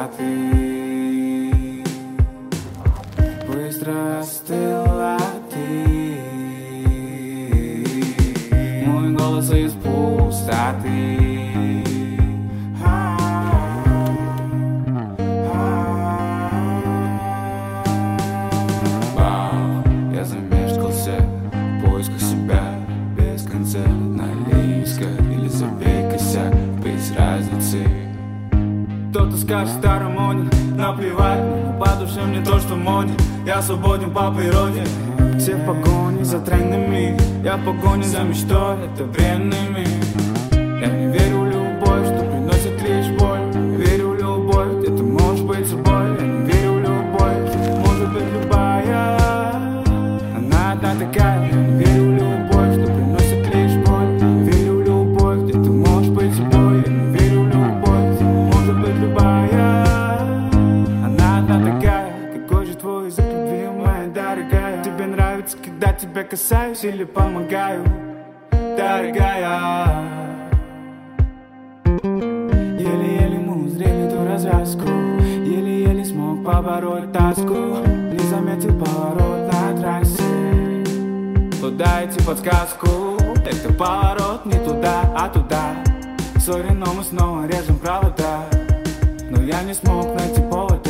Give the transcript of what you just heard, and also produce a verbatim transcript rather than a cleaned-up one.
а ты быстро остыла ты. Мой голос из пустоты. Я замешкался в поисках себя без конца. Налей виска или забей косяк, без разницы. Кто-то скажет старомоден, наплевать, но по душе мне то, что моден. Я свободен по природе. Все в погоне за трендами, я в погоне за мечтой, это бренный мир. Я не верю в любовь, что приносит лишь боль. Я верю в любовь, где ты можешь быть собой. Я не верю в любовь, может быть любая. Она одна такая. Я не верю в любовь, что приносит лишь боль. Я верю в любовь, где ты можешь быть собой. Я не верю в любовь, может быть любая. Она одна такая. Какой же твой язык любви, моя дорогая? Тебе нравится, когда тебя касаюсь или помогаю, дорогая? Еле-еле мы узрели ту развязку, еле-еле смог побороть тоску. Не заметил поворот на трассе, куда идти подсказку. Это поворот не туда, а туда. Сори, но мы снова режем провода, но я не смог найти повод.